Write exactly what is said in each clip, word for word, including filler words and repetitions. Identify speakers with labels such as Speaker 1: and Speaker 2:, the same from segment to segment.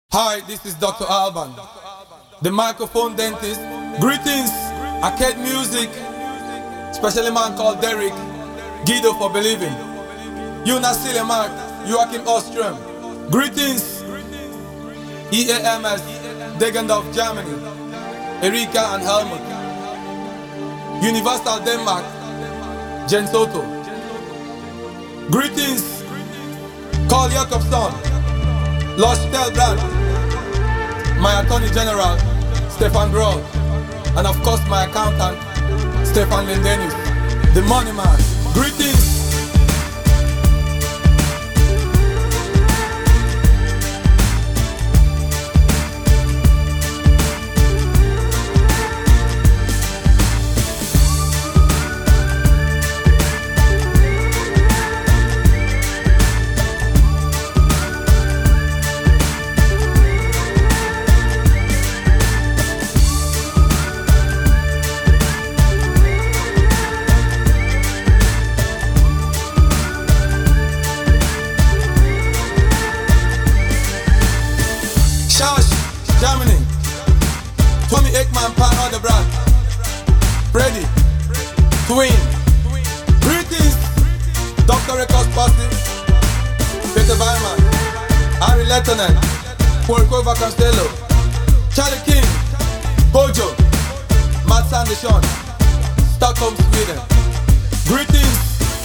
Speaker 1: Hi, this is Doctor Alban, the microphone dentist. Greetings, Arcade Music, especially man called Derek, Guido for Believing, Jonas Silemark, Joachim Ostrom. Greetings, E A M S, Degendorf, Germany, Erika and Helmut, Universal Denmark, Jen Soto. Greetings, Carl Jakobsson, Lars Stelbrand, my Attorney General, Stefan Grohl, and of course my accountant, Stefan Lindenis, the money man. Greetings. Germany, Tommy Ekman, Pan Odebrad, Freddy, Twin. Greetings, Doctor Records Party, Peter Weimann, Harry Lettonen, Porcova Castello, Charlie King, Bojo, Matt Sandishon, Stockholm, Sweden. Greetings.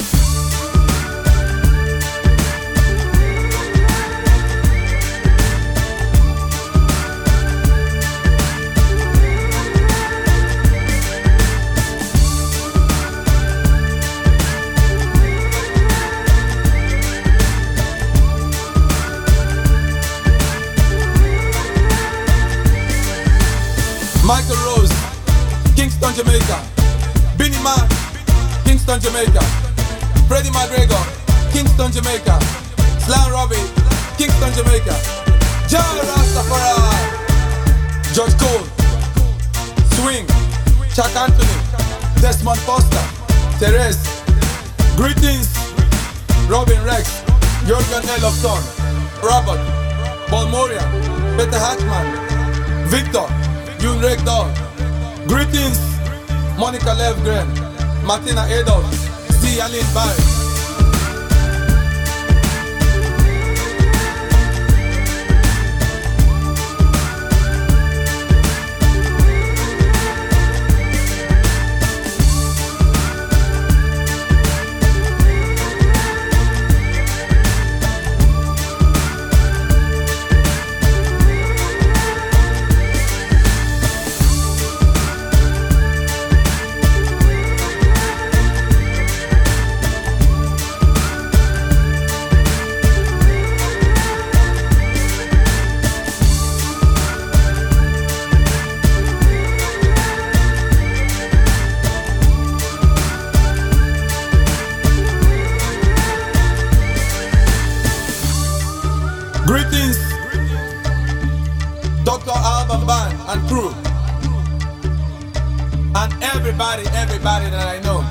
Speaker 1: Michael Rose, Kingston, Jamaica. Binny Man, Kingston, Jamaica. Freddie McGregor, Kingston, Jamaica. Slam Robbie, Kingston, Jamaica. John Rastafari, George Cole, Swing, Chuck Anthony, Desmond Foster, Therese. Greetings, Robin Rex, Jürgen Elofsson, Robert, Paul Moria, Peter Hatchman, Victor, June Rekdal. Greetings, Monica Levgren, Martina Adolf, Z. Aline Barry. Greetings, Doctor Alban Band and crew, and everybody, everybody that I know.